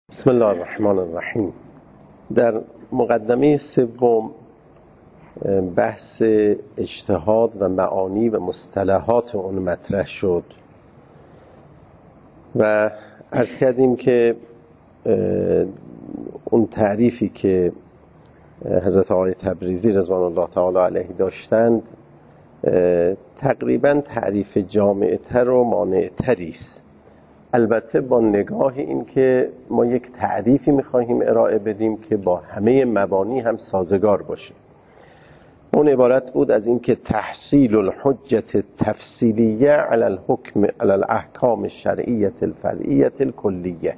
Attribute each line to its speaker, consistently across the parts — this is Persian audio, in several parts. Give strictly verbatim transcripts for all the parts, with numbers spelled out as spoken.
Speaker 1: بسم الله الرحمن الرحیم. در مقدمه سوم بحث اجتهاد و معانی و مصطلحات اون مطرح شد و عرض کردیم که اون تعریفی که حضرت آقای تبریزی رضوان الله تعالی علیه داشتند تقریبا تعریف جامع‌تر و مانع‌تری است، البته با نگاه این که ما یک تعریفی می‌خواهیم ارائه بدیم که با همه مبانی هم سازگار باشه. اون عبارت بود از این که تحصیل الحجت تفصیلیه علی الحکم علی الاحکام الشرعیه الفرعیه الکلیه.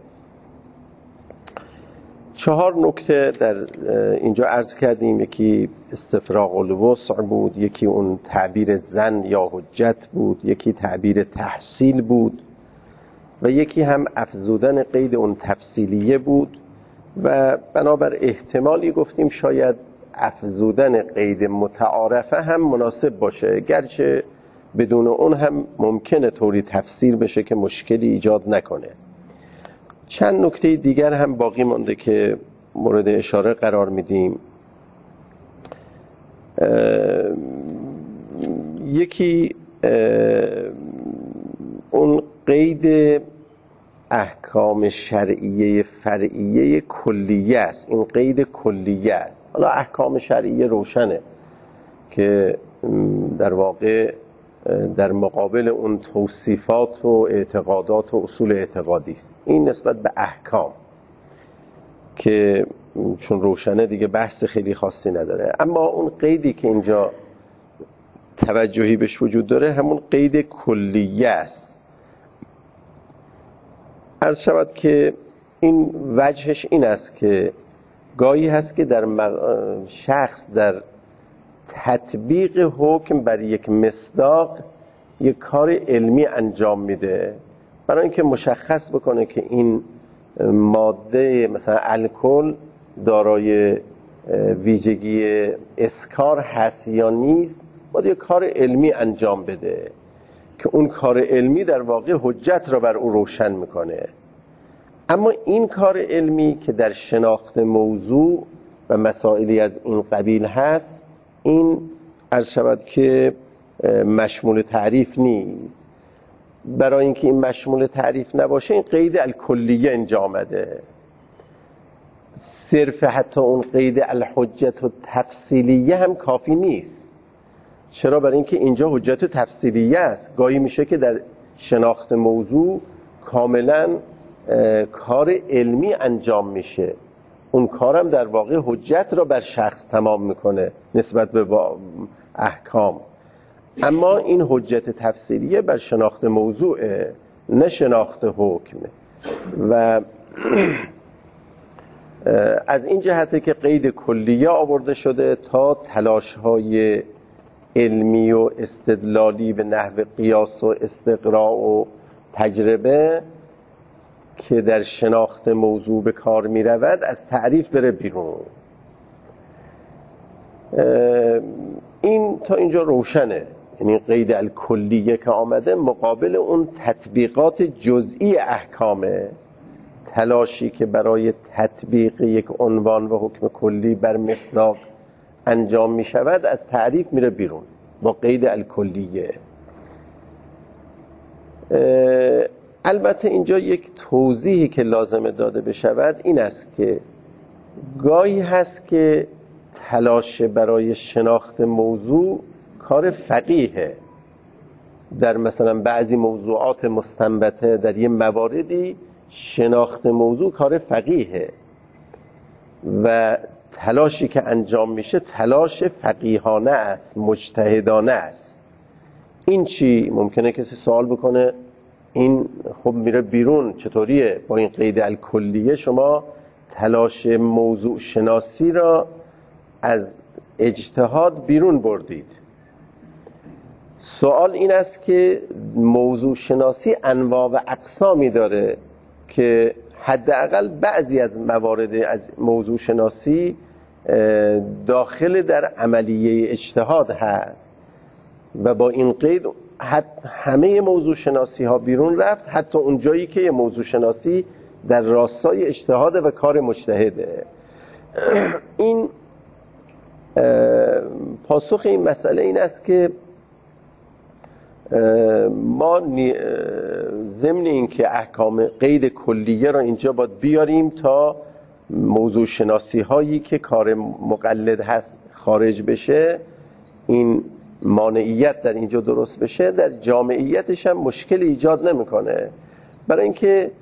Speaker 1: چهار نکته در اینجا عرض کردیم. یکی استفراغ الوسع بود، یکی اون تعبیر زن یا حجت بود، یکی تعبیر تحصیل بود و یکی هم افزودن قید اون تفصیلیه بود و بنابر احتمالی گفتیم شاید افزودن قید متعارفه هم مناسب باشه، گرچه بدون اون هم ممکنه طوری تفسیر بشه که مشکلی ایجاد نکنه. چند نکته دیگر هم باقی مانده که مورد اشاره قرار میدیم. یکی اون قید احکام شرعیه فرعیه کلیه است. این قید کلیه است. حالا احکام شرعیه روشنه که در واقع در مقابل اون توصیفات و اعتقادات و اصول اعتقادی است. این نسبت به احکام که چون روشنه دیگه بحث خیلی خاصی نداره. اما اون قیدی که اینجا توجهی بهش وجود داره همون قید کلیه است. عرض شود که این وجهش این است که گاهی هست که در شخص در تطبیق حکم بر یک مصداق یک کار علمی انجام میده برای اینکه مشخص بکنه که این ماده مثلا الکل دارای ویژگی اسکار هست یا نیست، باید یک کار علمی انجام بده که اون کار علمی در واقع حجت را بر او روشن میکنه. اما این کار علمی که در شناخت موضوع و مسائلی از این قبیل هست، این عرض شود که مشمول تعریف نیست. برای اینکه این مشمول تعریف نباشه این قید الکلیه اینجا آمده. صرف حتی اون قید الحجت و تفصیلیه هم کافی نیست. چرا؟ برای اینکه اینجا حجت تفصیلیه است. گاهی میشه که در شناخت موضوع کاملا کار علمی انجام میشه، اون کارم در واقع حجت را بر شخص تمام میکنه نسبت به احکام. اما این حجت تفصیلیه بر شناخت موضوعه، نه شناخت حکم. و از این جهته که قید کلیه آورده شده تا تلاش‌های علمی و استدلالی به نحو قیاس و استقراء و تجربه که در شناخت موضوع به کار می رود از تعریف بره بیرون. این تا اینجا روشنه. یعنی قید الکلیه که آمده مقابل اون تطبیقات جزئی احکامه، تلاشی که برای تطبیق یک عنوان و حکم کلی بر مصداق انجام می شود از تعریف میره بیرون با قید الکلیه. البته اینجا یک توضیحی که لازمه داده بشود این است که گاهی هست که تلاش برای شناخت موضوع کار فقیهه. در مثلا بعضی موضوعات مستنبطه در یه مواردی شناخت موضوع کار فقیهه و تلاشی که انجام میشه تلاش فقیهانه است، مجتهدانه است. این چی؟ ممکنه کسی سوال بکنه این خب میره بیرون، چطوریه با این قید الکلیه شما تلاش موضوع شناسی را از اجتهاد بیرون بردید؟ سوال این است که موضوع شناسی انواع و اقسامی داره که حداقل بعضی از موارد از موضوع شناسی داخل در عملیه اجتهاد هست و با این قید همه موضوع شناسی ها بیرون رفت، حتی اون جایی که یه موضوع شناسی در راستای اجتهاد و کار مجتهده. این پاسخ این مسئله این است که ما ضمن این که احکام قید کلیه را اینجا باید بیاریم تا موضوع شناسی هایی که کار مقلد هست خارج بشه، این مانعیت در اینجا درست بشه، در جامعیتش هم مشکل ایجاد نمیکنه، برای اینکه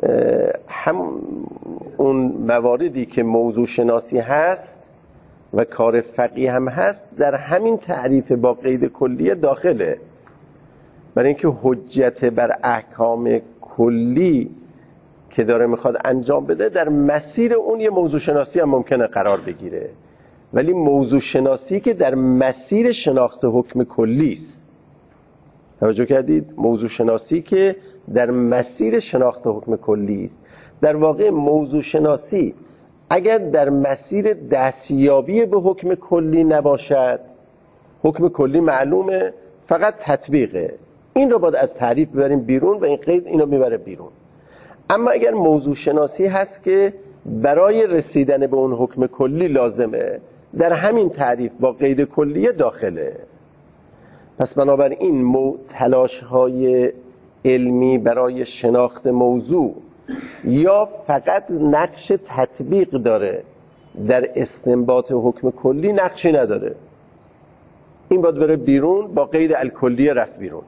Speaker 1: هم اون مواردی که موضوع شناسی هست و کار فقیه هم هست در همین تعریف با قید کلیه داخله، برای اینکه حجت بر احکام کلی که داره میخواد انجام بده در مسیر اون یه موضوع شناسی هم ممکنه قرار بگیره، ولی موضوع شناسی که در مسیر شناخت حکم کلی است. توجه کردید؟ موضوع شناسی که در مسیر شناخت حکم کلی است. در واقع موضوع شناسی اگر در مسیر دستیابی به حکم کلی نباشد، حکم کلی معلومه، فقط تطبیقه، این رو باید از تعریف ببریم بیرون و این قید اینو میبره بیرون. اما اگر موضوع شناسی هست که برای رسیدن به اون حکم کلی لازمه، در همین تعریف با قید کلیه داخله. پس بنابراین تلاش های علمی برای شناخت موضوع یا فقط نقش تطبیق داره، در استنباط حکم کلی نقشی نداره، این باید بره بیرون، با قید الکلیه رفت بیرون.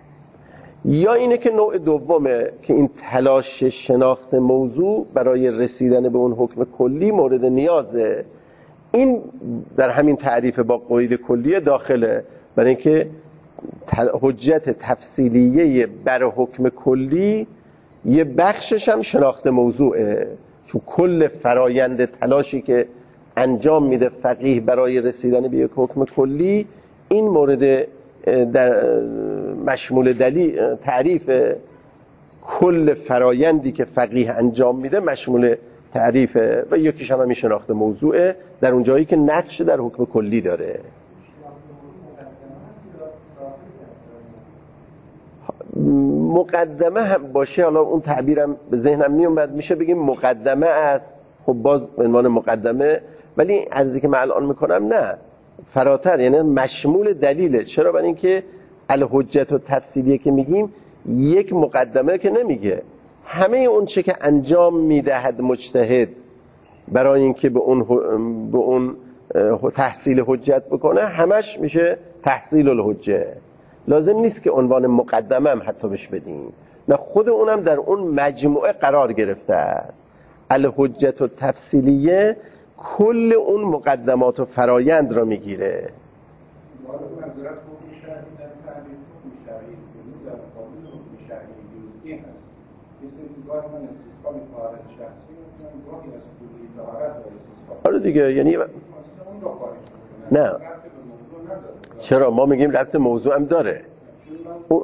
Speaker 1: یا اینه که نوع دومه که این تلاش شناخت موضوع برای رسیدن به اون حکم کلی مورد نیازه، این در همین تعریف با قید کلیه داخله، برای اینکه حجت تفصیلیه بر حکم کلی یه بخشش هم شناخت موضوعه، چون کل فرایند تلاشی که انجام میده فقیه برای رسیدن به یک حکم کلی، این مورد در مشمول دلیل تعریف کل فرایندی که فقیه انجام میده مشمول تعریفه و یکیش هم همین شناخت موضوعه، در اون جایی که نقش در حکم کلی داره. مقدمه هم باشه، حالا اون تعبیرم به ذهنم میومد، میشه بگیم مقدمه است، خب باز به عنوان مقدمه، ولی عرضی که من الان میکنم نه، فراتر، یعنی مشمول دلیله. چرا؟ برای اینکه الحجت و تفصیلیه که میگیم یک مقدمه که نمیگه، همه اون چه که انجام میدهد مجتهد برای اینکه به اون به اون تحصیل حجت بکنه همش میشه تحصیل الحجه. لازم نیست که عنوان مقدمه هم حتی بهش بدیم، نه، خود اونم در اون مجموعه قرار گرفته است. الحجت و تفصیلیه کل اون مقدمات و فرایند را میگیره. آره دیگه، یعنی نه، چرا ما میگیم ربط موضوع هم داره. او...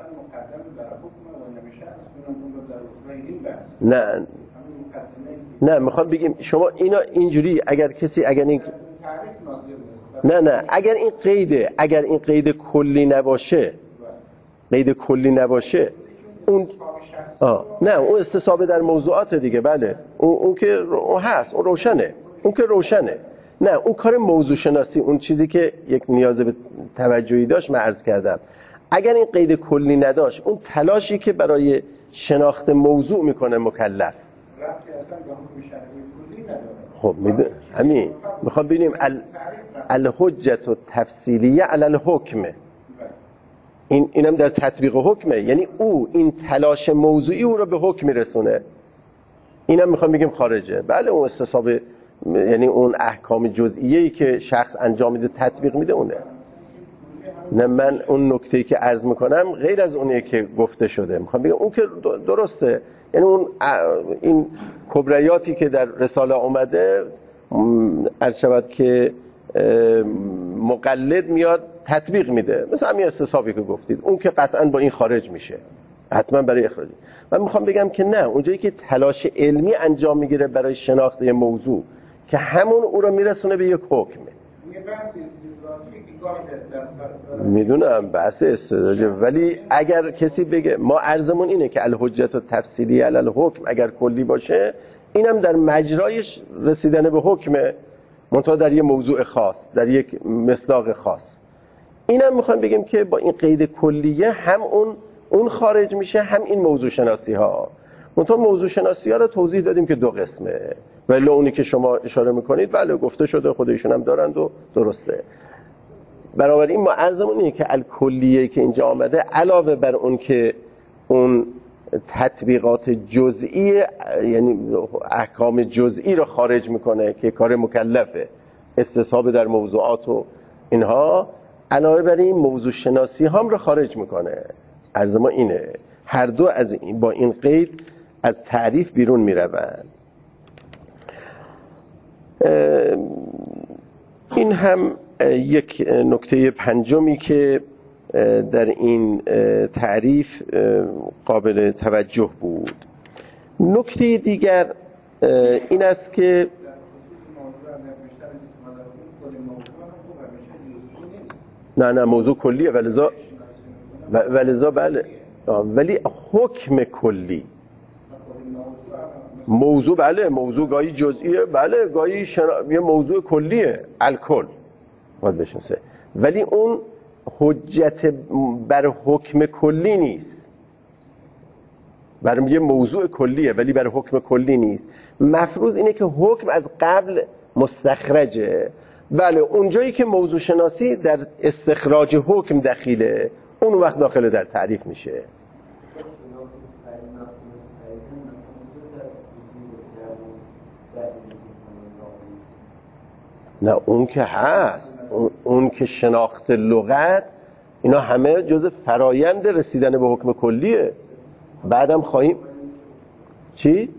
Speaker 1: نه نه میخوام بگیم شما اینا اینجوری، اگر کسی اگر این نه نه اگر این قیده اگر این قید کلی نباشه، قید کلی نباشه اون آه. نه، اون استصحاب در موضوعات دیگه، بله، اون, اون که اون هست، اون روشنه، اون که روشنه. نه، اون کار موضوع شناسی، اون چیزی که یک نیاز به توجهی داشت من عرض کردم، اگر این قید کلی نداشت، اون تلاشی که برای شناخت موضوع میکنه مکلف، خب میدون همین میخوام ببینیم ال... الحجت و تفصیلیه علی الحکم، این اینم در تطبیق حکمه، یعنی او این تلاش موضوعی او رو به حکم میرسونه، اینم میخوام بگیم خارجه. بله، اون استصحاب یعنی اون احکام جزئیه‌ای که شخص انجام میده تطبیق میده اونه. نه، من اون نکته‌ای که عرض میکنم غیر از اونیه که گفته شده، میخوام بگم اون که درسته، یعنی اون این کبریاتی که در رساله اومده عرض شود که مقلد میاد تطبیق میده، مثلا همین استصحابی که گفتید، اون که قطعا با این خارج میشه، حتما برای اخراجی. من میخوام بگم که نه، اونجایی که تلاش علمی انجام میگیره برای شناخت موضوع که همون او رو میرسونه به یک حکمه. میدونم بحث استدراجه، ولی اگر کسی بگه ما عرضمون اینه که الحجت و تفصیلی علی الحکم اگر کلی باشه، اینم در مجرایش رسیدن به حکمه، منتها در یه موضوع خاص، در یک مصداق خاص. اینم میخوایم بگیم که با این قید کلیه هم اون اون خارج میشه، هم این موضوع شناسی ها. منتها موضوع شناسی ها رو توضیح دادیم که دو قسمه، ولی اونی که شما اشاره میکنید بله گفته شده، خودشون هم دارند و درسته. بنابراین ما عرضمون اینه که الکلیه که اینجا آمده علاوه بر اون که اون تطبیقات جزئی، یعنی احکام جزئی رو خارج میکنه که کار مکلفه، استصحاب در موضوعات و اینها، علاوه بر این موضوع شناسی هم رو خارج میکنه. عرض ما اینه هر دو از این با این قید از تعریف بیرون میروند. این هم یک نکته پنجمی که در این تعریف قابل توجه بود. نکته دیگر این است که نه نه موضوع کلیه، ولذا ولذا بله، ولی حکم کلی موضوع بله، موضوع گاهی جزئیه، بله گاهی شنا... یه موضوع کلیه، الکل باید بشناسه، ولی اون حجت بر حکم کلی نیست، بر یه موضوع کلیه ولی بر حکم کلی نیست. مفروض اینه که حکم از قبل مستخرجه، بله اونجایی که موضوع شناسی در استخراج حکم دخیله، اون وقت داخل در تعریف میشه. نه اون که هست، اون, اون که شناخت لغت، اینا همه جز فرایند رسیدن به حکم کلیه. بعدم خواهیم چی؟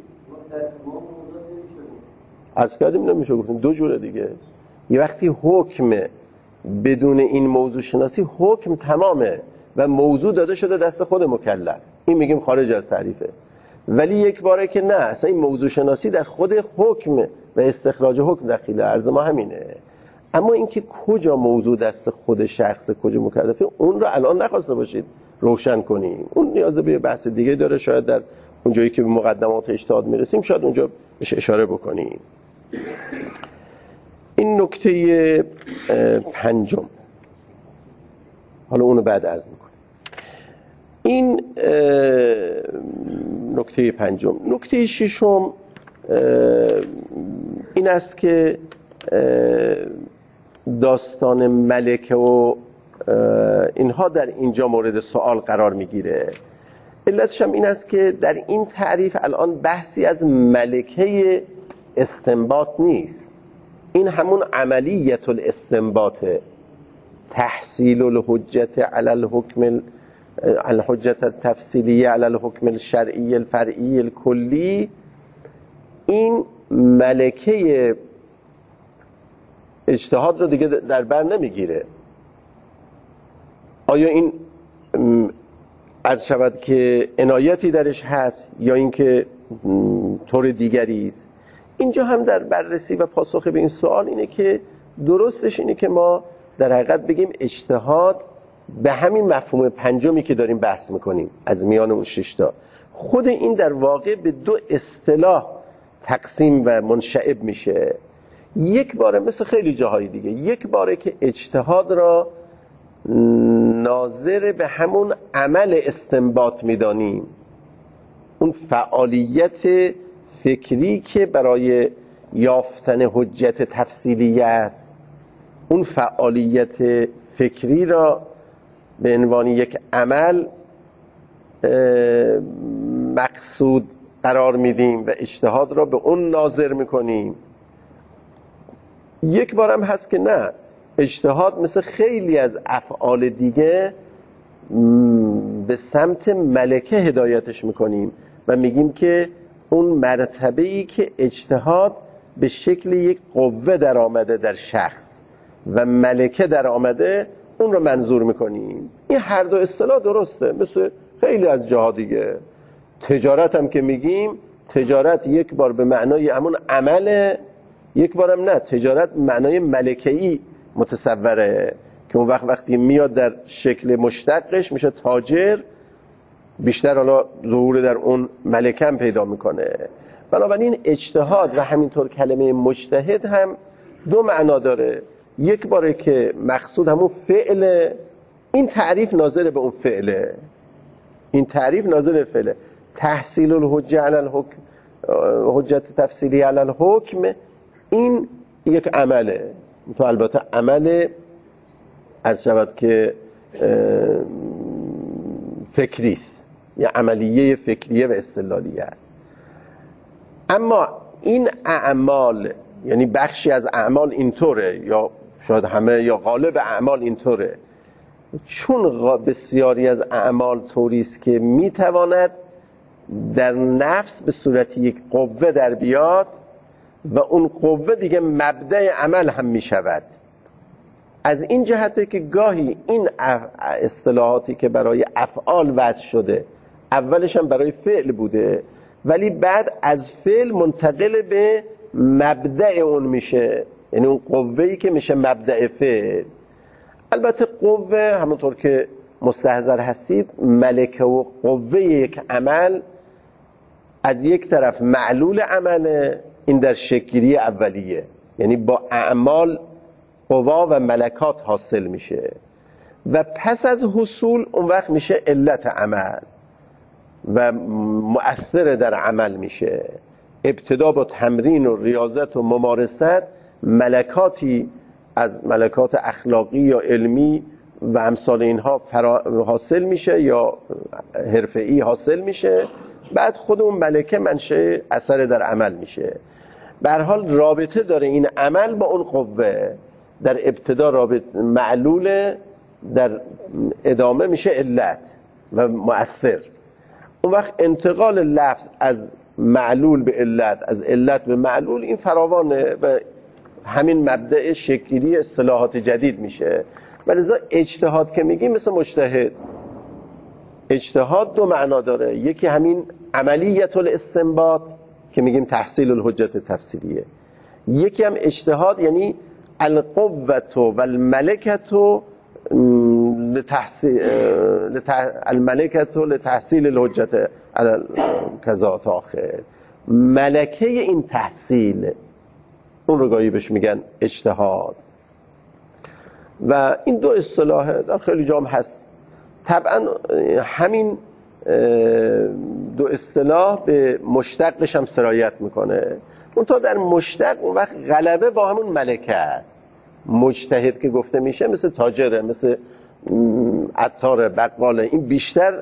Speaker 1: عرض کردیم نمیشه گفتیم دو جوره دیگه. یه وقتی حکم بدون این موضوع شناسی حکم تمامه و موضوع داده شده دست خود مکلف، این میگیم خارج از تعریفه. ولی یک باره که نه، اصلا این موضوع شناسی در خود حکم و استخراج حکم دخیله. عرض ما همینه. اما اینکه کجا موضوع دست خود شخص کجا مکلفه، اون رو الان نخواسته باشید روشن کنیم، اون نیاز به بحث دیگه داره. شاید در اونجایی که به مقدمات اجتهاد میرسیم شاید اونجا بهش اشاره بکنیم. این نکته پنجم، حالا اونو بعد عرض میکنیم. این نکته پنجم. نکته ششم این است که داستان ملکه و اینها در اینجا مورد سوال قرار میگیره. علتش هم این است که در این تعریف الان بحثی از ملکه استنباط نیست، این همون عملیت الاستنباط، تحصیل الحجت علی الحکم الحجت التفصیلیه علی الحکم الشرعی الفرعی الکلی. این ملکه اجتهاد رو دیگه در بر نمیگیره. آیا این عرض شود که عنایتی درش هست یا اینکه طور دیگری است؟ اینجا هم در بررسی و پاسخ به این سوال اینه که درستش اینه که ما در حقیقت بگیم اجتهاد به همین مفهوم پنجمی که داریم بحث میکنیم از میان اون شش تا، خود این در واقع به دو اصطلاح تقسیم و منشعب میشه. یک باره مثل خیلی جاهای دیگه، یک باره که اجتهاد را ناظر به همون عمل استنباط میدانیم، اون فعالیت فکری که برای یافتن حجت تفصیلیه است، اون فعالیت فکری را به عنوان یک عمل مقصود قرار میدیم و اجتهاد را به اون ناظر میکنیم. یک بارم هست که نه، اجتهاد مثل خیلی از افعال دیگه به سمت ملکه هدایتش میکنیم و میگیم که اون مرتبه‌ای که اجتهاد به شکل یک قوه در آمده در شخص و ملکه در آمده، اون رو منظور میکنیم. این هر دو اصطلاح درسته، مثل خیلی از جاها دیگه. تجارت هم که میگیم، تجارت یک بار به معنای همون عمله، یک بارم نه، تجارت معنای ملکه‌ای متصوره که که اون وقت وقتی میاد در شکل مشتقش میشه تاجر، بیشتر حالا ظهور در اون ملکه هم پیدا میکنه. بنابراین اجتهاد و همینطور کلمه مجتهد هم دو معنا داره. یک باره که مقصود همون فعل، این تعریف ناظر به اون فعله، این تعریف ناظر به فعله. تحصیل الحجه علی الحکم، حجت تفصیلی علی الحکم، این یک عمله. تو البته عمل عرض شود که فکری است، یا عملیه فکریه و استدلالیه است. اما این اعمال، یعنی بخشی از اعمال اینطوره، یا شاید همه یا غالب اعمال اینطوره، چون بسیاری از اعمال طوری است که میتواند در نفس به صورت یک قوه در بیاد و اون قوه دیگه مبدأ عمل هم میشود. از این جهته که گاهی این اصطلاحاتی که برای افعال وضع شده اولش هم برای فعل بوده، ولی بعد از فعل منتقل به مبدأ اون میشه، یعنی اون قوه‌ای که میشه مبدأ فعل. البته قوه همونطور که مستحضر هستید، ملکه و قوه یک عمل از یک طرف معلول عمله، این در شکلی اولیه، یعنی با اعمال قوا و ملکات حاصل میشه و پس از حصول اون وقت میشه علت عمل و مؤثر در عمل میشه. ابتدا با تمرین و ریاضت و ممارست ملکاتی از ملکات اخلاقی یا علمی و امثال اینها حاصل میشه یا حرفه‌ای حاصل میشه، بعد خود اون ملکه منشأ اثر در عمل میشه. به هر حال رابطه داره این عمل با اون قوه، در ابتدا رابطه معلوله، در ادامه میشه علت و مؤثر. اون وقت انتقال لفظ از معلول به علت، از علت به معلول، این فراوانه و همین مبدأ شکلی اصطلاحات جدید میشه. ولذا اجتهاد که میگیم مثل مجتهد، اجتهاد دو معنا داره. یکی همین عملیت الاستنباط که میگیم تحصیل الحجت تفسیریه، یکی هم اجتهاد یعنی القوة و الملکت لتحصیل الملکت لتحصیل الحجت کذا تا آخر، ملکه این تحصیل، اون رو گاهی بهش میگن اجتهاد. و این دو اصطلاح در خیلی جام هست. طبعا همین دو اصطلاح به مشتقش هم سرایت میکنه. اون تا در مشتق اون وقت غلبه با همون ملکه است. مجتهد که گفته میشه مثل تاجره، مثل عطار، بقاله، این بیشتر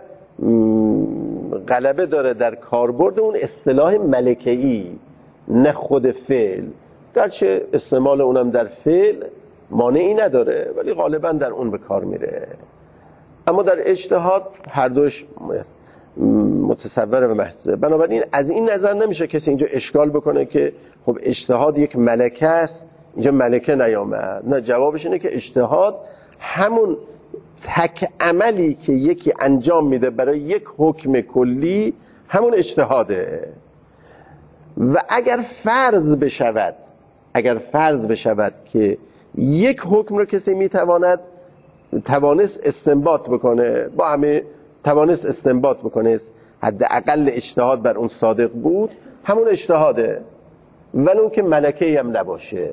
Speaker 1: غلبه داره در کاربرد اون اصطلاح ملکه‌ای، نه خود فعل. گرچه استعمال اونم در فعل مانعی نداره، ولی غالبا در اون به کار میره. اما در اجتهاد هر دوش متصوره و محضه. بنابراین از این نظر نمیشه کسی اینجا اشکال بکنه که خب اجتهاد یک ملکه است، اینجا ملکه نیامد. نه، جوابش اینه که اجتهاد همون تک عملی که یکی انجام میده برای یک حکم کلی، همون اجتهاده. و اگر فرض بشود اگر فرض بشود که یک حکم رو کسی میتواند توانست استنباط بکنه، با همه توانست استنباط بکنه، حداقل اجتهاد بر اون صادق بود، همون اجتهاده، ولو که ملکه‌ای هم نباشه.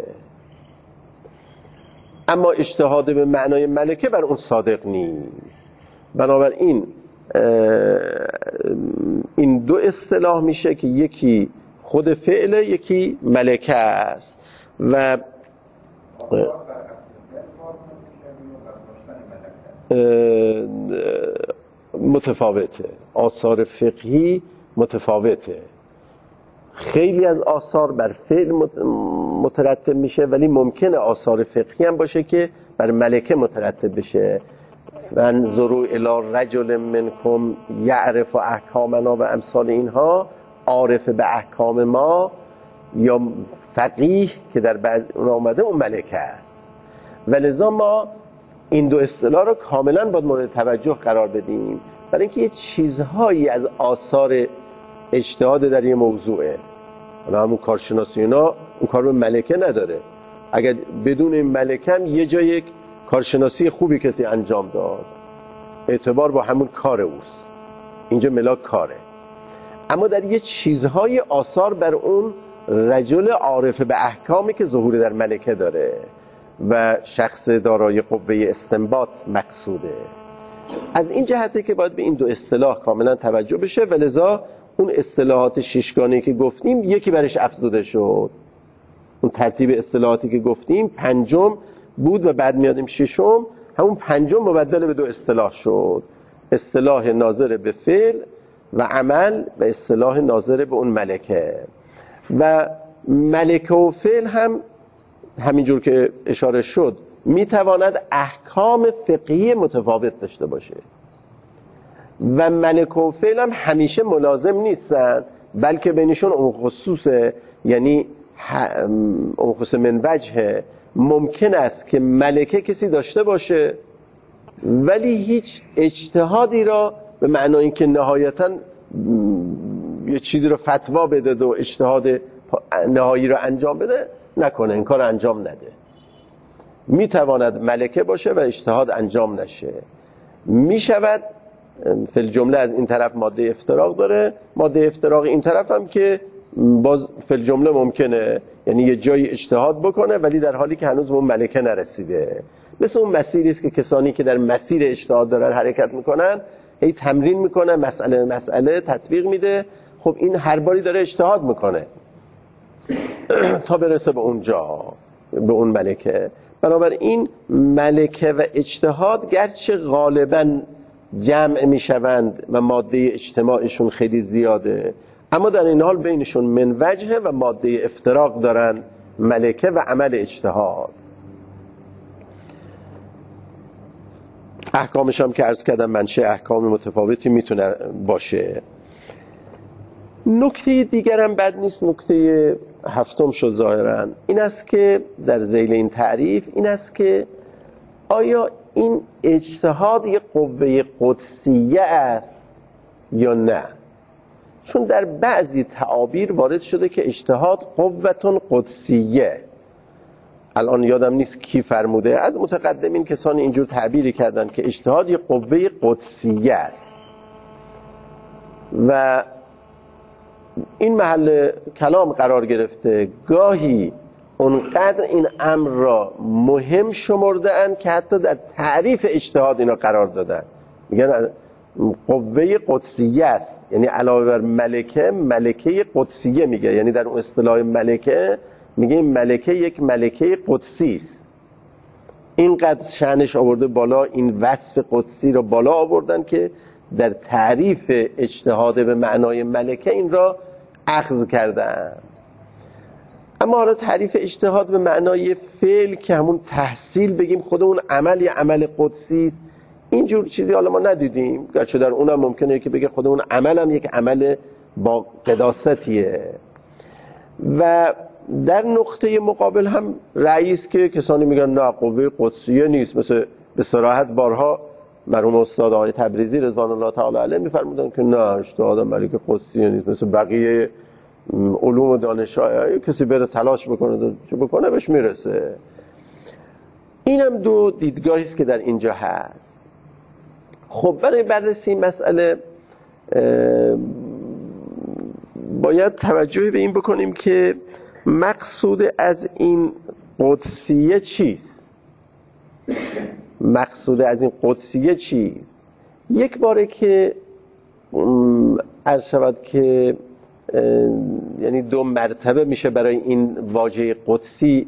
Speaker 1: اما اجتهاد به معنای ملکه بر اون صادق نیست. بنابراین این دو اصطلاح میشه که یکی خود فعله، یکی ملکه است. و متفاوته، آثار فقهی متفاوته. خیلی از آثار بر فعل مترتب میشه، ولی ممکنه آثار فقهی هم باشه که بر ملکه مترتب بشه. فانظروا الی رجل منکم یعرف احکامنا و امثال اینها، عارف به احکام ما یا فقیه که در بعض اون آمده، اون ملکه است. ولذا ما این دو اصطلاح رو کاملا باید مورد توجه قرار بدیم، برای اینکه یه چیزهایی از آثار اجتهاد در یه موضوعه. حالا همون کارشناسی اینا اون کار به ملکه نداره. اگر بدون این ملکه هم یه جا یک کارشناسی خوبی کسی انجام داد، اعتبار با همون کار اوست، اینجا ملاک کاره. اما در یه چیزهای آثار بر اون رجل عارف به احکامی که ظهور در ملکه داره و شخص دارای قوه استنباط مقصوده. از این جهته که باید به این دو اصطلاح کاملا توجه بشه و لذا اون اصطلاحات ششگانه‌ای که گفتیم یکی برش افزوده شد. اون ترتیب اصطلاحاتی که گفتیم پنجم بود و بعد میادیم ششم، همون پنجم مبدل به دو اصطلاح شد، اصطلاح ناظر به فعل و عمل و اصطلاح ناظر به اون ملکه. و ملکه و فعل هم همینجور که اشاره شد میتواند احکام فقهی متفاوت داشته باشه و ملکه و فعل هم همیشه ملازم نیستن، بلکه بینشون اون خصوصه، یعنی اون خصوص من وجهه. ممکن است که ملکه کسی داشته باشه ولی هیچ اجتهادی را به معنای اینکه نهایتاً یه چیزی رو فتوا بده و اجتهاد نهایی رو انجام بده نکنه، این کار انجام نده. میتواند ملکه باشه و اجتهاد انجام نشه. میشود فی الجمله از این طرف ماده افتراق داره، ماده افتراق این طرف هم که باز فی الجمله ممکنه، یعنی یه جایی اجتهاد بکنه ولی در حالی که هنوز به اون ملکه نرسیده. مثل اون مسیری است که کسانی که در مسیر اجتهاد دارن حرکت میکنن هی تمرین میکنه، مسئله مسئله تطبیق میده. خب این هر باری داره اجتهاد میکنه تا برسه به اونجا، به اون ملکه. بنابراین ملکه و اجتهاد گرچه غالباً جمع میشوند و ماده اجتماعشون خیلی زیاده، اما در این حال بینشون من وجهه و ماده افتراق دارن، ملکه و عمل اجتهاد. احکامش هم که عرض کردم منشأ احکام متفاوتی میتونه باشه. نکته دیگرم بد نیست، نکته هفتم شد ظاهرا، این است که در ذیل این تعریف این است که آیا این اجتهاد یک قوه قدسیه است یا نه؟ چون در بعضی تعابیر وارد شده که اجتهاد قوتون قدسیه. الان یادم نیست کی فرموده، از متقدمین کسانی اینجور تعبیری کردن که اجتهاد یک قوه قدسیه است و این محل کلام قرار گرفته. گاهی اونقدر این امر را مهم شمردن که حتی در تعریف اجتهاد اینا قرار دادن، میگن قوه قدسیه است، یعنی علاوه بر ملکه ملکه قدسیه میگه، یعنی در اون اصطلاح ملکه میگه این ملکه یک ملکه قدسی است. اینقدر شأنش آورده بالا، این وصف قدسی را بالا آوردن که در تعریف اجتهاد به معنای ملکه این را اخذ کردن. اما حالا تعریف اجتهاد به معنای فعل که همون تحصیل بگیم خود اون عمل یا عمل قدسی است، اینجور چیزی حالا ما ندیدیم، گرچه در اونم ممکنه که بگه خود اون عمل هم یک عمل با قداستیه. و در نقطه مقابل هم رئیس که کسانی میگن نه قوه قدسیه نیست، مثل به صراحت بارها مرحوم استاد آقای تبریزی رضوان الله تعالی علیه میفرمودن که نه اجتهاد ملک قدسیه نیست، مثل بقیه علوم و دانش‌ها کسی بره تلاش بکنه چه بکنه بهش میرسه. اینم دو دیدگاهی است که در اینجا هست. خب برای بررسی مسئله باید توجه به این بکنیم که مقصود از این قدسیه چیست؟ مقصود از این قدسیه چیست؟ یک باره که عرض شود که یعنی دو مرتبه میشه برای این واژه قدسی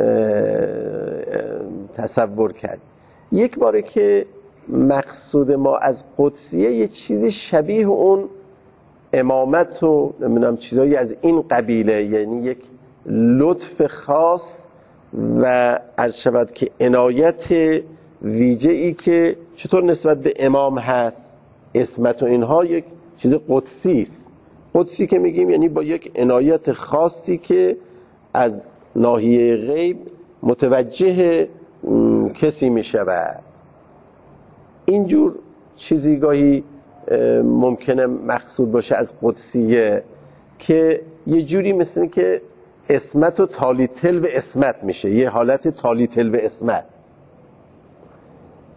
Speaker 1: تصور کرد. یک باره که مقصود ما از قدسیه یه چیزی شبیه اون امامت و نمیدونم چیزایی از این قبیله، یعنی یک لطف خاص و عرض شود که عنایت ویژه‌ای که چطور نسبت به امام هست، عصمت و اینها یک چیز قدسی است. قدسی که میگیم یعنی با یک عنایت خاصی که از ناحیه غیب متوجه کسی میشود. اینجور چیزی گاهی ممکنه مقصود باشه از قدسیه که یه جوری مثل که عصمت و تالی تل و عصمت میشه، یه حالت تالی تل و عصمت.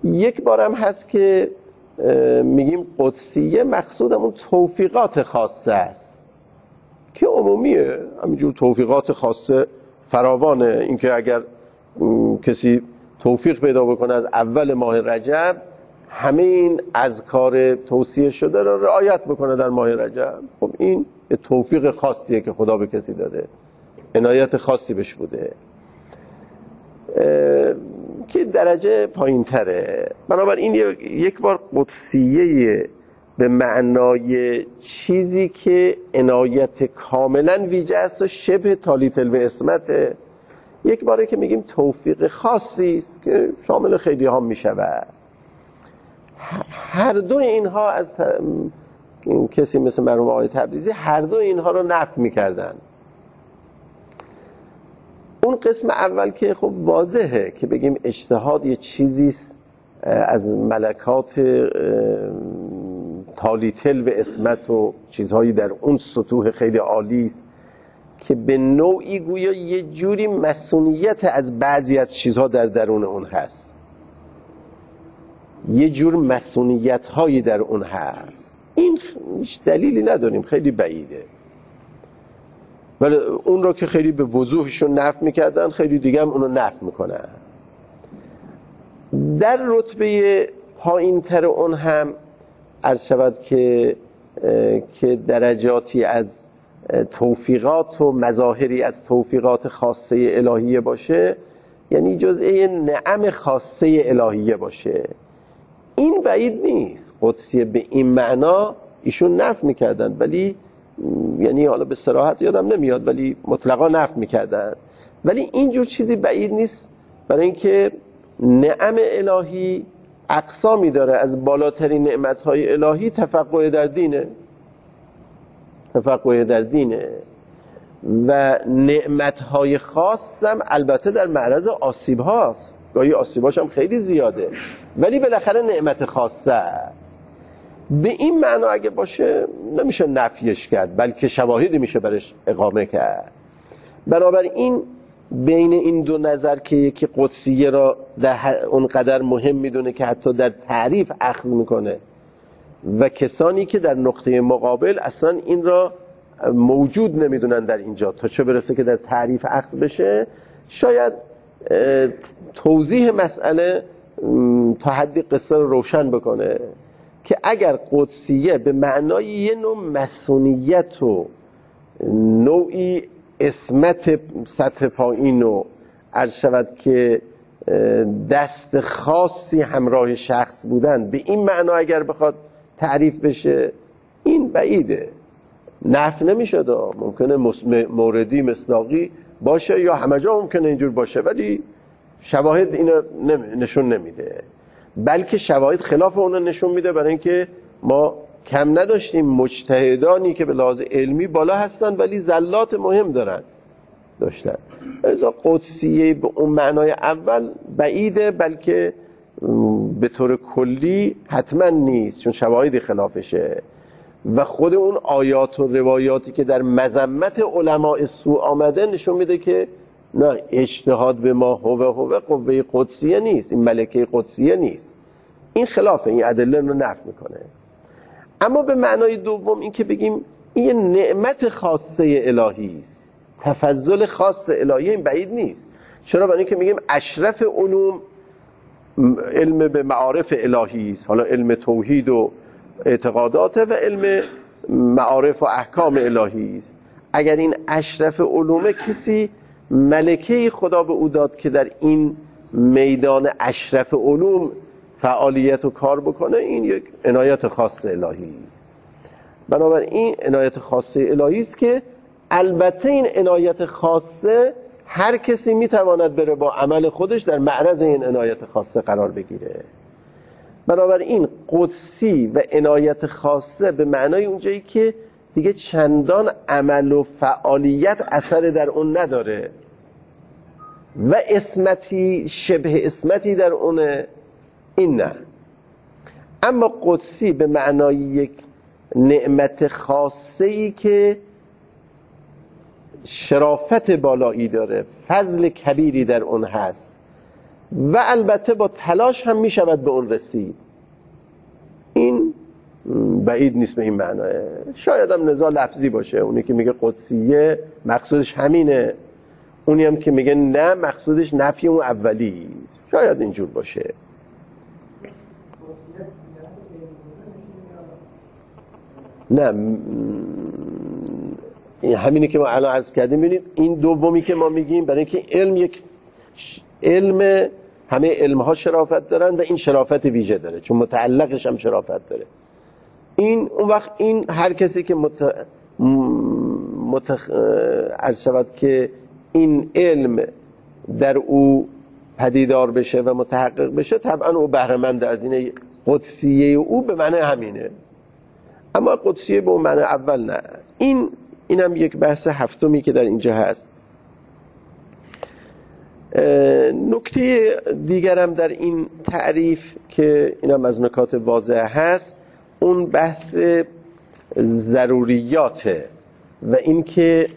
Speaker 1: یک بارم هست که میگیم قدسیه مقصودمون توفیقات خاصه است که عمومیه، همینجور توفیقات خاصه فراوانه. اینکه اگر کسی توفیق پیدا بکنه از اول ماه رجب همه این اذکار توصیه شده رو رعایت بکنه در ماه رجب، خب این توفیق خاصیه که خدا به کسی داده، عنایت خاصی بهش بوده که درجه پایین تره. بنابراین یک بار قدسیه به معنای چیزی که عنایت کاملا ویژه است و شبه تالیتل و اسمته، یک باره که میگیم توفیق خاصی است که شامل خیلی ها میشود. هر دو اینها از کسی مثل مرحوم آقای تبریزی هر دو اینها رو نفی میکردن. اون قسم اول که خب واضحه که بگیم اجتهاد یه چیزیست از ملکات تالیتل و اسمت و چیزهایی در اون سطوح خیلی عالی است که به نوعی گویا یه جوری مسئولیت از بعضی از چیزها در درون اون هست، یه جور مسئولیت هایی در اون هست. این هیچ دلیلی نداریم، خیلی بعیده، ولی اون رو که خیلی به وضوحشون نفی میکردن خیلی دیگه هم اونو نفی میکنن. در رتبه پایین تر اون هم عرض شود که که درجاتی از توفیقات و مظاهری از توفیقات خاصه الهیه باشه، یعنی جزء نعم خاصه الهیه باشه. این بعید نیست، قدسیه به این معنا ایشون نفی میکردن، ولی یعنی حالا به صراحت یادم نمیاد ولی مطلقا نفی میکردن، ولی اینجور چیزی بعید نیست، برای اینکه نعم الهی اقسامی داره. از بالاترین نعمتهای الهی تفقه در دینه، تفقه در دینه و نعمتهای خاص هم البته در معرض آسیب هاست، گاهی آسیباش هم خیلی زیاده، ولی بالاخره نعمت خاصه است. به این معنا اگه باشه نمیشه نفیش کرد، بلکه شواهدی میشه برش اقامه کرد. بنابراین بین این دو نظر که یکی قدسیه را در اونقدر مهم میدونه که حتی در تعریف اخذ میکنه و کسانی که در نقطه مقابل اصلا این را موجود نمیدونن در اینجا، تا چه برسه که در تعریف اخذ بشه، شاید توضیح مسئله تا حدی قصه رو روشن بکنه که اگر قدسیه به معنای یه نوع مسئولیت و نوعی اسمت سطح پایین و عرض شود که دست خاصی همراه شخص بودن، به این معنا اگر بخواد تعریف بشه این بعیده، نفی نمیشه. دا ممکنه موردی مصداقی باشه یا همه جا ممکنه اینجور باشه، ولی شواهد اینو نشون نمیده، بلکه شواهد خلاف اونو نشون میده، برای اینکه ما کم نداشتیم مجتهدانی که به لحاظ علمی بالا هستن ولی زلات مهم دارن داشتن. ازا قدسیه به اون معنای اول بعیده، بلکه به طور کلی حتما نیست، چون شواهدی خلافشه و خود اون آیات و روایاتی که در مذمت علماء سوء آمده نشون میده که نه، اجتهاد به ما هوه هوه قوه قدسیه نیست، این ملکه قدسیه نیست، این خلافه، این ادله رو نفی میکنه. اما به معنای دوم این که بگیم این نعمت خاصه الهی است، تفضل خاص الهی، این بعید نیست. چرا؟ برای اینکه میگیم اشرف علوم علم به معارف الهی است، حالا علم توحید و اعتقادات و علم معارف و احکام الهی است. اگر این اشرف علوم کسی ملکه خدا به او داد که در این میدان اشرف علوم فعالیت و کار بکنه، این یک عنایت خاص الهی است. بنابراین عنایت خاص الهی است که البته این عنایت خاصه هر کسی میتواند بره با عمل خودش در معرض این عنایت خاصه قرار بگیره. بنابراین قدسی و عنایت خاصه به معنای اونجایی که دیگه چندان عمل و فعالیت اثر در اون نداره و اسمتی شبه اسمتی در اونه، این نه. اما قدسی به معنای یک نعمت خاصه‌ای که شرافت بالایی داره، فضل کبیری در اون هست و البته با تلاش هم می شود به اون رسید. این بعید نیست به این معناه. شاید هم نزاع لفظی باشه، اونی که میگه قدسیه مقصودش همینه، اونی هم که میگه نه مقصودش نفی اون اولی، شاید اینجور باشه. نه این همینی که ما الان عرض کردیم. ببینید این دومی که ما میگیم برای اینکه علم یک علم، همه علم ها شرافت دارن و این شرافت ویژه داره چون متعلقش هم شرافت داره. این اون وقت این هر کسی که مت... مت... عرض شود که این علم در او پدیدار بشه و متحقق بشه، طبعا او بهره مند از این قدسیه او به معنی همینه، اما قدسیه به اون معنی اول نه. این اینم یک بحث هفتمی که در اینجا هست. نکته دیگرم در این تعریف که اینم از نکات واضح هست، اون بحث ضروریاته و این که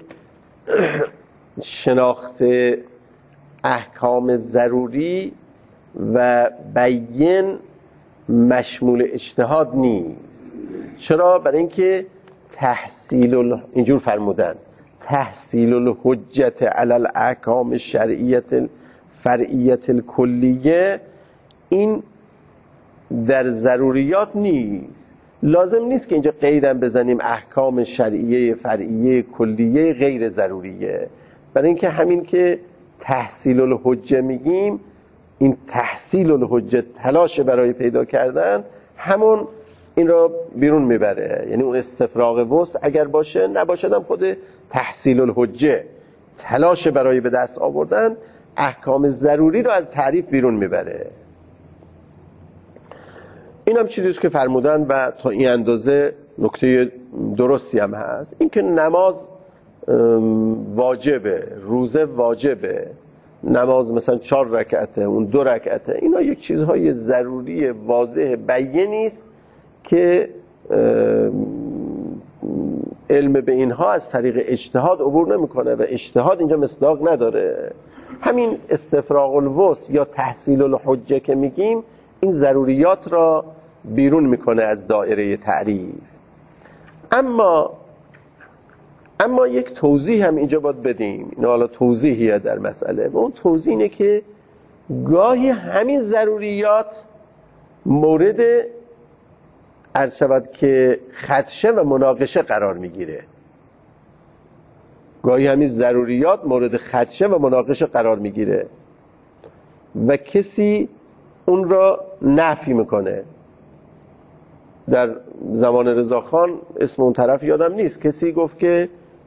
Speaker 1: شناخت احکام ضروری و بیان مشمول اجتهاد نیست. چرا؟ برای اینکه تحصیل ال... اینجور فرمودن تحصیل الحجت علی الاحکام شرعیت فرعیت الکلیه، این در ضروریات نیست. لازم نیست که اینجا قیدم بزنیم احکام شرعیه فرعیه کلیه غیر ضروریه، برای اینکه همین که تحصیل الحجه میگیم، این تحصیل الحجه تلاش برای پیدا کردن همون این را بیرون میبره. یعنی اون استفراغ وسع اگر باشه نباشد هم خود تحصیل الحجه تلاش برای به دست آوردن احکام ضروری رو از تعریف بیرون میبره. این هم چیزیست که فرمودن و تا این اندازه نکته درستی هم هست. این که نماز واجبه، روزه واجبه، نماز مثلا چهار رکعته اون دو رکعته، اینا یک چیزهای ضروری واضح بیانی است که علم به اینها از طریق اجتهاد عبور نمیکنه و اجتهاد اینجا مصداق نداره. همین استفراغ الوسع یا تحصیل الحجه که میگیم این ضروریات را بیرون میکنه از دایره تعریف. اما اما یک توضیح هم اینجا باید بدیم. این حالا توضیحیه در مسئله، و اون توضیح اینه که گاهی همین ضروریات مورد عرض شود که خدشه و مناقشه قرار میگیره. گاهی همین ضروریات مورد خدشه و مناقشه قرار میگیره و کسی اون را نفی میکنه. در زمان رضاخان اسم اون طرف یادم نیست، کسی گفت که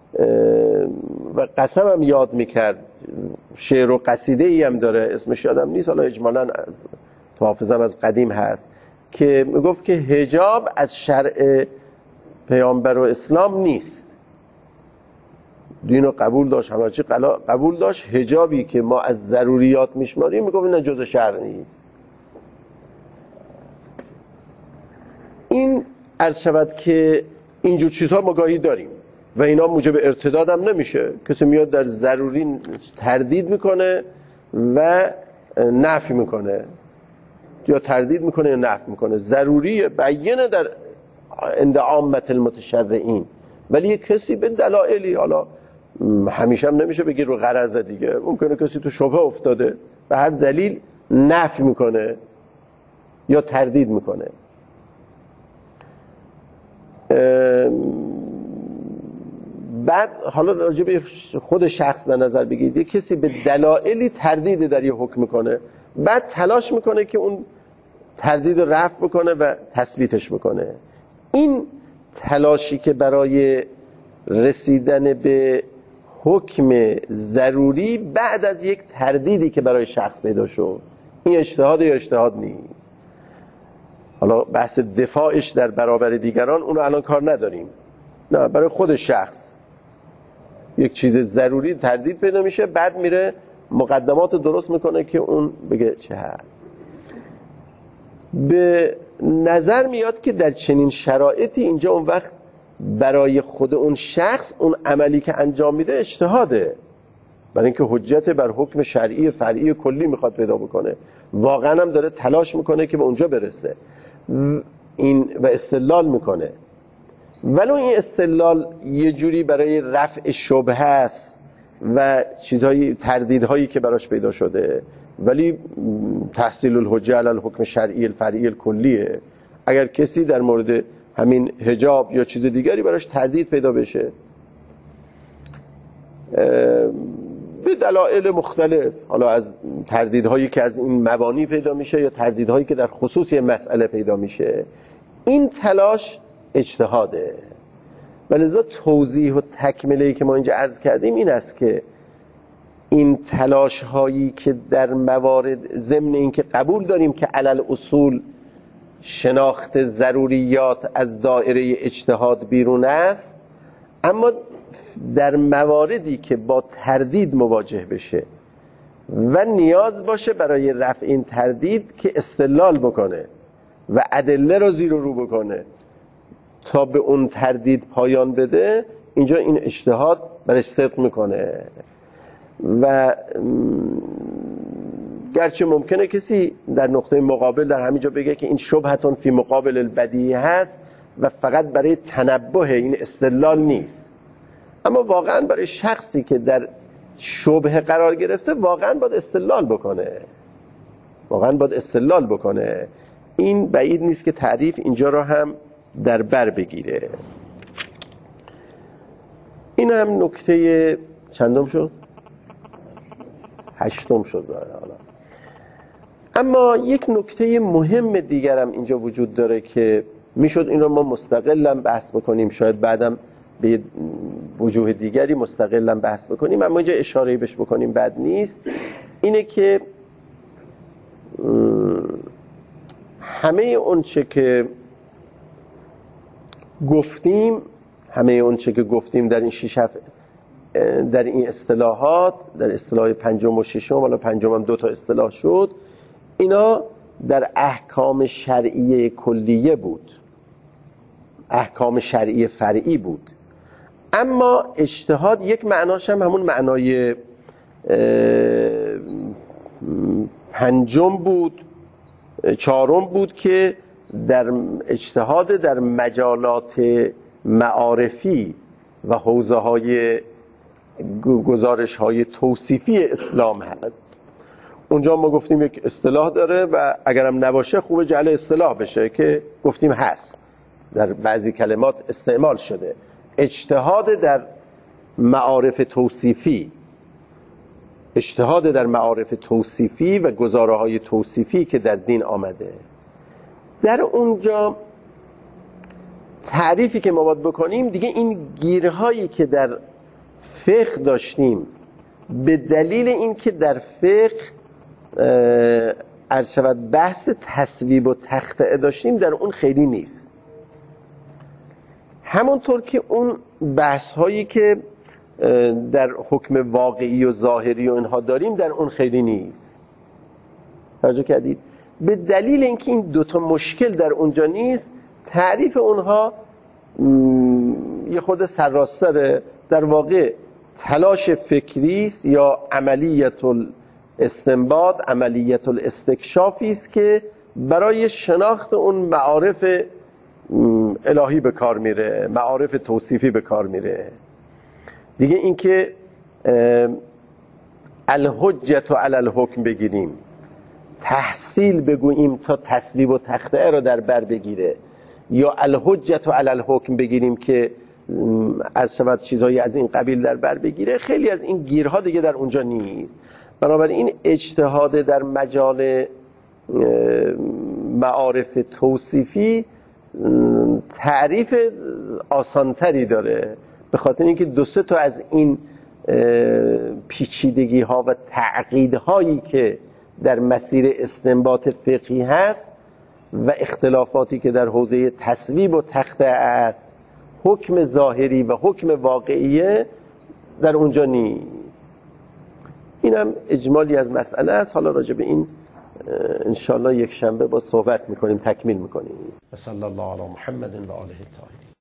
Speaker 1: و قسم هم یاد میکرد، شعر و قصیده ای هم داره اسمش یادم نیست، حالا اجمالاً از تو حافظم از قدیم هست، که میگفت که حجاب از شرع پیامبر و اسلام نیست. دین رو قبول داشت، همه چی قبول داشت، حجابی که ما از ضروریات میشماریم میگفت نه جز شرع نیست. این عرض شود که اینجور چیزها ما گاهی داریم و اینا موجب ارتداد هم نمیشه. کسی میاد در ضروری تردید میکنه و نفی میکنه، یا تردید میکنه یا نفی میکنه. ضروری بیانه در عند عامه المتشرعین، ولی یک کسی به دلایلی، حالا همیشه هم نمیشه بگی رو غرض دیگه، ممکنه کسی تو شبهه افتاده به هر دلیل نفی میکنه یا تردید میکنه. بعد حالا راجع به خود شخص در نظر بگیرید، یک کسی به دلایلی تردید در یه حکم میکنه، بعد تلاش میکنه که اون تردید رو رفع بکنه و تثبیتش بکنه. این تلاشی که برای رسیدن به حکم ضروری بعد از یک تردیدی که برای شخص پیدا شد، این اجتهاد یا اجتهاد نیست. حالا بحث دفاعش در برابر دیگران اونو الان کار نداریم، نه، برای خود شخص یک چیز ضروری تردید پیدا میشه، بعد میره مقدمات درست میکنه که اون بگه چه هست. به نظر میاد که در چنین شرایطی اینجا اون وقت برای خود اون شخص اون عملی که انجام میده اجتهاده. برای اینکه حجت بر حکم شرعی فرعی کلی میخواد پیدا بکنه، واقعا هم داره تلاش میکنه که به اونجا برسه این و استدلال میکنه. ولو این استدلال یه جوری برای رفع شبهه است و چیزهای تردیدهایی که براش پیدا شده، ولی تحصیل الحجه علی الحکم شرعی الفرعی الکلیه. اگر کسی در مورد همین حجاب یا چیز دیگری براش تردید پیدا بشه به دلایل مختلف، حالا از تردیدهایی که از این مبانی پیدا میشه یا تردیدهایی که در خصوص یه مسئله پیدا میشه، این تلاش اجتهاده. ولذا توضیح و تکمله‌ای که ما اینجا عرض کردیم این است که این تلاش هایی که در موارد ضمن این که قبول داریم که علل اصول شناخت ضروریات از دایره اجتهاد بیرون است، اما در مواردی که با تردید مواجه بشه و نیاز باشه برای رفع این تردید که استدلال بکنه و ادله را زیر و رو بکنه تا به اون تردید پایان بده، اینجا این اجتهاد برش صدق میکنه. و گرچه ممکنه کسی در نقطه مقابل در همینجا بگه که این شبهتون فی مقابل البدیهی هست و فقط برای تنبه این استدلال نیست، اما واقعا برای شخصی که در شبهه قرار گرفته واقعا باید استدلال بکنه، واقعا باید استدلال بکنه. این بعید نیست که تعریف اینجا را هم در بر بگیره. این هم نکته چندم شد؟ هشتم شد حالا. اما یک نکته مهم دیگرم اینجا وجود داره که میشد این رو ما مستقلا بحث بکنیم، شاید بعدم به وجوه دیگری مستقلا بحث بکنیم، اما اینجا اشاره بهش بکنیم بد نیست. اینه که همه اون چه که گفتیم همه اون چه که گفتیم در این شش هفته در این اصطلاحات، در اصطلاح پنجم و ششم، حالا پنجم هم دو تا اصطلاح شد، اینا در احکام شرعیه کلیه بود، احکام شرعی فرعی بود. اما اجتهاد یک معناش هم همون معنای پنجم بود، چهارم بود که در اجتهاد در مجالات معارفی و حوزه های گزارش های توصیفی اسلام هست. اونجا ما گفتیم یک اصطلاح داره و اگرم نباشه خوب جعل اصطلاح بشه که گفتیم هست، در بعضی کلمات استعمال شده. اجتهاد در معارف توصیفی، اجتهاد در معارف توصیفی و گزاره های توصیفی که در دین آمده، در اونجا تعریفی که ما باید بکنیم دیگه این گیرهایی که در فقه داشتیم به دلیل اینکه در فقه عرض شود بحث تصویب و تخطئه داشتیم در اون خیلی نیست. همونطور که اون بحث هایی که در حکم واقعی و ظاهری و اینها داریم در اون خیلی نیست. توجه کردید؟ به دلیل اینکه این دوتا مشکل در اونجا نیست، تعریف اونها یه خود سرراستره. در واقع تلاش فکری است یا عملیت الاستنباط، عملیت الاستکشافی است که برای شناخت اون معارف الهی به کار میره، معارف توصیفی به کار میره. دیگه اینکه الحجت علی الحکم بگیریم، تحصیل بگوییم تا تصویب و تخطئه را در بر بگیره، یا الحجت علی الحکم بگیریم که از شود چیزهایی از این قبیل در بر بگیره، خیلی از این گیرها دیگه در اونجا نیست. بنابراین اجتهاد در مجال معارف توصیفی تعریف آسانتری داره، به خاطر اینکه دو سه تا از این پیچیدگی ها و تعقیدهایی که در مسیر استنباط فقهی هست و اختلافاتی که در حوزه تصویب و تخطئه است، حکم ظاهری و حکم واقعیه، در اونجا نیست. اینم اجمالی از مسئله است. حالا راجع به این انشالله یک شنبه با صحبت میکنیم، تکمیل میکنیم. صلی الله علی محمد و آله الطاهرین.